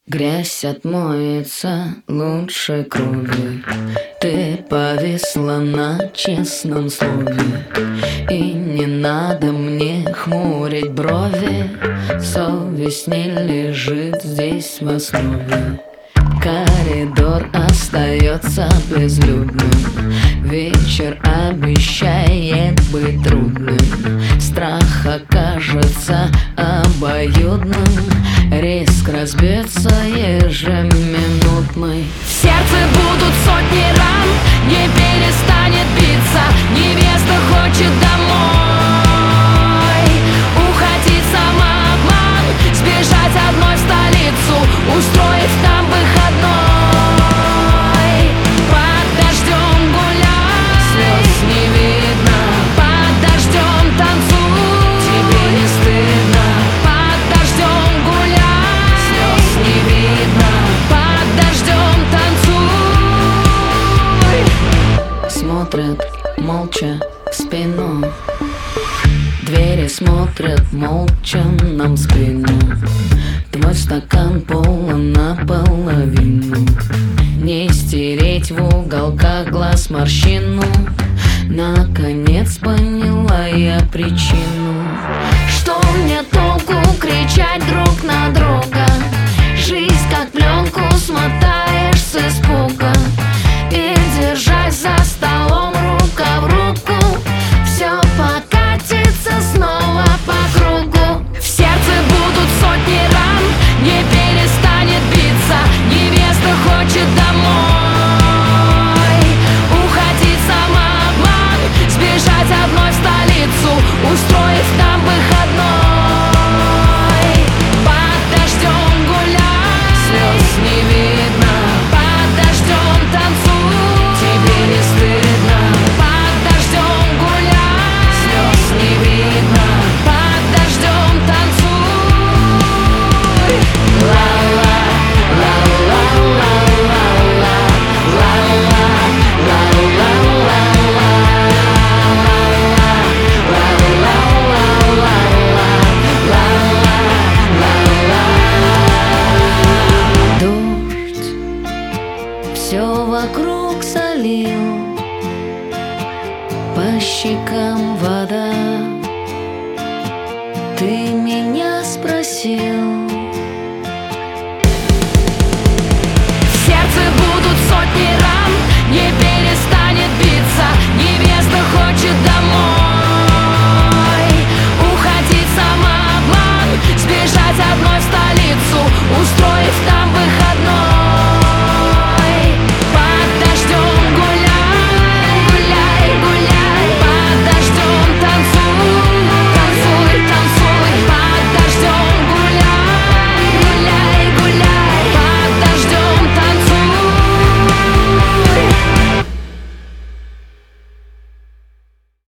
Грязь отмоется лучше крови. Ты повисла на честном слове, и не надо мне хмурить брови. Совесть не лежит здесь в основе. Коридор остается безлюдным. Вечер обещает быть трудным. Страх окажется обоюдным. Риск разбиться ежеминутный. В сердце будут сотни ран, не перестанет биться. Невеста хочет домой, уходить самообман, сбежать одной в столицу, устроив там выходной. Под дождем гуляй, слез не видно. Под дождем танцуй, тебе не стыдно. Под дождем гуляй, слез не видно. Под дождем танцуй. Смотрят молча в спину. Двери смотрят молча нам в спину. Твой стакан полон наполовину. Не стереть в уголках глаз морщину. Наконец поняла я причину. Что мне толку кричать друг на друга?